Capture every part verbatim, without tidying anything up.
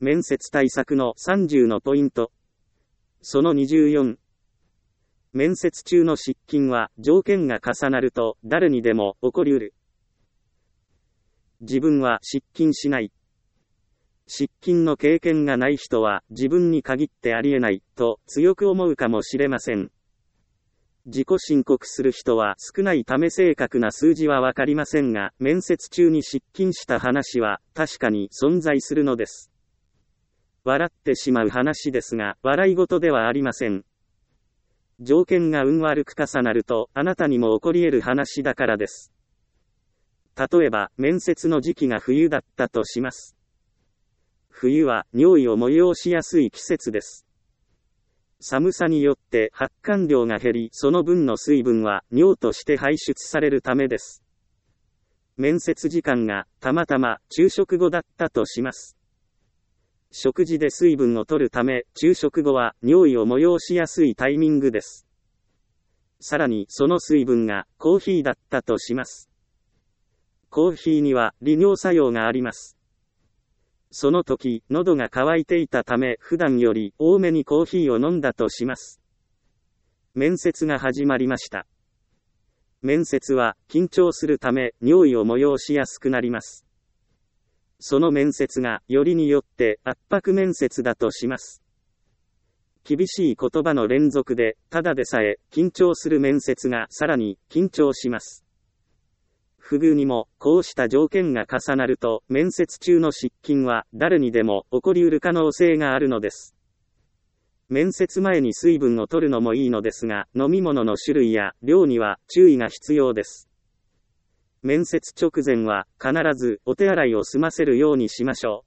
面接対策のさんじゅうのポイント。そのにじゅうよん。面接中の失禁は条件が重なると誰にでも起こりうる。自分は失禁しない。失禁の経験がない人は自分に限ってありえないと強く思うかもしれません。自己申告する人は少ないため正確な数字はわかりませんが、面接中に失禁した話は確かに存在するのです。笑ってしまう話ですが、笑い事ではありません。条件が運悪く重なると、あなたにも起こり得る話だからです。例えば、面接の時期が冬だったとします。冬は尿意を催しやすい季節です。寒さによって発汗量が減り、その分の水分は尿として排出されるためです。面接時間がたまたま昼食後だったとします。食事で水分を取るため、昼食後は尿意を催しやすいタイミングです。さらにその水分がコーヒーだったとします。コーヒーには利尿作用があります。その時、喉が渇いていたため普段より多めにコーヒーを飲んだとします。面接が始まりました。面接は緊張するため尿意を催しやすくなります。その面接がよりによって圧迫面接だとします。厳しい言葉の連続で、ただでさえ緊張する面接がさらに緊張します。不遇にもこうした条件が重なると、面接中の失禁は誰にでも起こりうる可能性があるのです。面接前に水分を取るのもいいのですが、飲み物の種類や量には注意が必要です。面接直前は必ずお手洗いを済ませるようにしましょ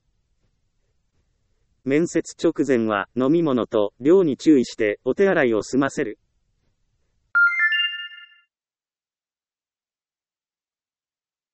う。面接直前は飲み物と量に注意してお手洗いを済ませる。